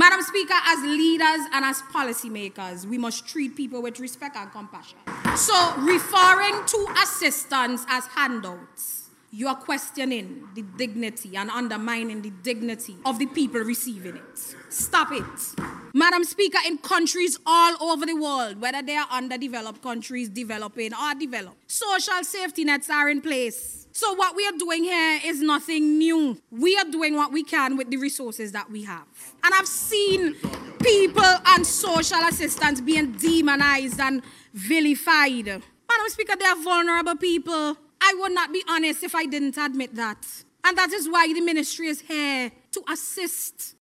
Madam Speaker, as leaders and as policymakers, we must treat people with respect and compassion. So, referring to assistance as handouts, you are questioning the dignity and undermining the dignity of the people receiving it. Stop it. Madam Speaker, in countries all over the world, whether they are underdeveloped countries, developing or developed, social safety nets are in place. So what we are doing here is nothing new. We are doing what we can with the resources that we have. And I've seen people and social assistants being demonized and vilified. Madam Speaker, they are vulnerable people. I would not be honest if I didn't admit that. And that is why the ministry is here to assist